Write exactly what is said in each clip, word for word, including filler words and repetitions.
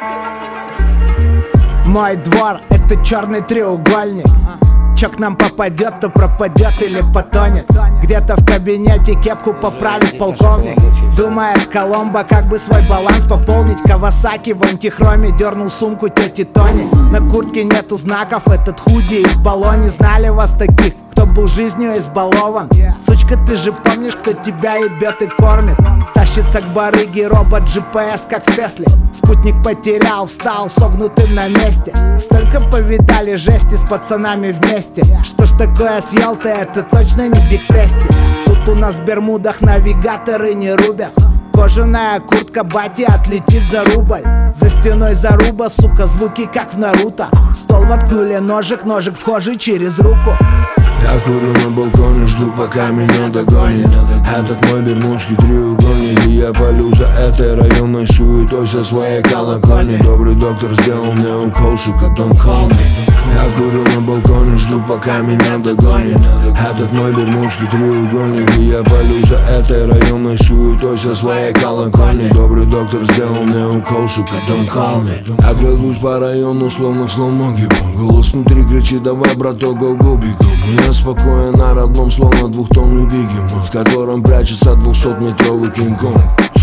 Мой двор — это черный треугольник. Чё к нам попадет, то пропадет или потонет. Где-то в кабинете кепку поправит полковник. Думает Коломбо, как бы свой баланс пополнить. Кавасаки в антихроме дернул сумку тети Тони. На куртке нету знаков, этот худи из баллони. Знали вас таких, кто был жизнью избалован? Сучка, ты же помнишь, кто тебя ебет и кормит? Тащится к барыге робот джи пи эс, как в Тесле. Спутник потерял, встал согнутым на месте. Столько повидали жести с пацанами вместе. Что ж такое съел ты, это точно не биг тести. Тут у нас в Бермудах навигаторы не рубят. Кожаная куртка бати отлетит за рубль. За стеной заруба, сука, звуки как в Наруто. В стол воткнули ножик, ножик вхожий через руку. Я курю на балконе, жду, пока меня догонит этот мой бермудский треугольник. И я палю за этой районной суетой со своей колокольни. Добрый доктор сделал мне укол, сука, don't call me. Я курю на балконе, жду, пока меня догонит этот мой бермудский треугольник. И я палю за этой районной суетой со своей колокольни. Добрый доктор сделал мне укол, сука, don't call me. Я крадусь по району, словно в слоумо гибом. Голос внутри кричит: давай, браток, go-go, бегом. Я спокоен на родном, словно двухтонный бегемот, в котором прячется двухсотметровый Кинг-Конг.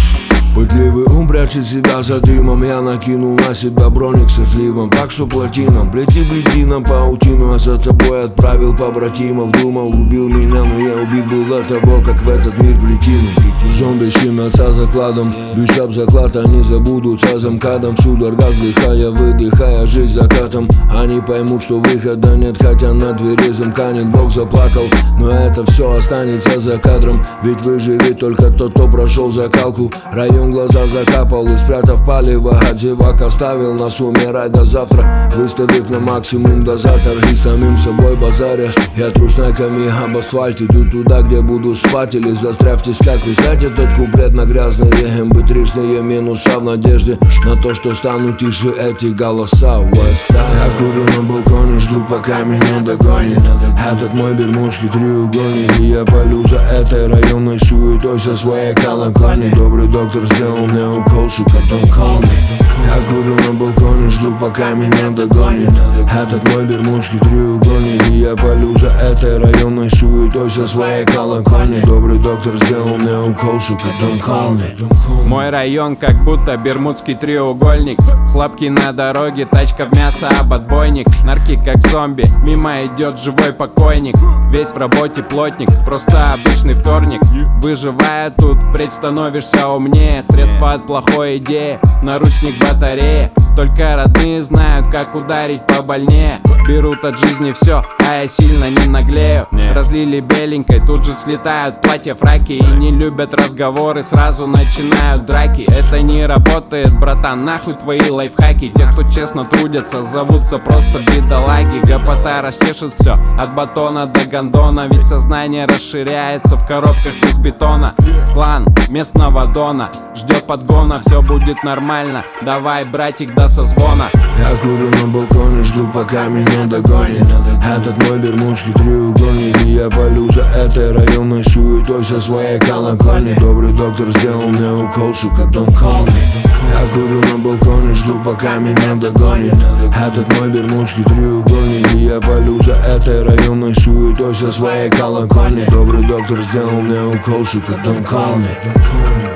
Пытливый ум прячет себя за дымом. Я накинул на себя броник с отливом, так что плотином плети, плети нам паутину. А за тобой отправил побратимов. Думал, убил меня, но я убит был до того, как в этот мир прикинул. Зомби щемятся закладом, бьюсь об заклад, они забудутся за МКАДом. Судорога вдыхая, выдыхая жизнь закатом. Они поймут, что выхода нет, хотя на двери замканет. Бог заплакал, но это все останется за кадром. Ведь выживет только тот, кто прошел закалку. Район глаза закапал и, спрятав палево от зевак, оставил нас умирать до завтра, выставив на максимум дозатор. И самим собой базаря я трушнаками об асфальт. Иду туда, где буду спать или застряв в тисках. Писать этот куплет на грязные эм бэ три-шные минуса в надежде на то, что станут тише эти голоса. Я курю на балконе, жду, пока меня догонит этот мой бермудский треугольник. И я палю за этой районной суетой со своей колокольни. Добрый доктор сделал мне укол, сука, don't call me. Я курю на балконе, жду, пока меня догонит этот мой бермудский треугольник. И я палю за этой районной суетой со своей колокольни. Добрый доктор сделал мне укол, сука, don't call me. Мой район как будто бермудский треугольник. Хлопки на дороге, тачка в мясо, об отбойник. Нарки как зомби, мимо идет живой покойник. Весь в работе плотник, просто обычный вторник. Выживая тут, впредь становишься умнее. Средства от плохой идеи, наручник батарея. Только родные знают, как ударить побольнее. Берут от жизни все, а я сильно не наглею. Разлили беленькой, тут же слетают платья, фраки. И не любят разговоры, сразу начинают драки. Это не работает, братан, нахуй твои лайфхаки. Те, кто честно трудятся, зовутся просто бедолаги. Гопота расчешет все, от батона до гондона. Ведь сознание расширяется в коробках из бетона. Клан местного дона ждет подгона, все будет нормально. Давай, братик, до созвона. Я курю на балконе, жду, пока меня догонит этот мой бермудский треугольник. И я палю за этой районной суетой со своей колокольни. Добрый доктор сделал мне укол, сука, don't call me. Я курю на балконе, жду, пока меня догонит этот мой бермудский треугольник. И я палю за этой районной суетой со своей колокольни. Добрый доктор сделал мне укол, сука, don't call me.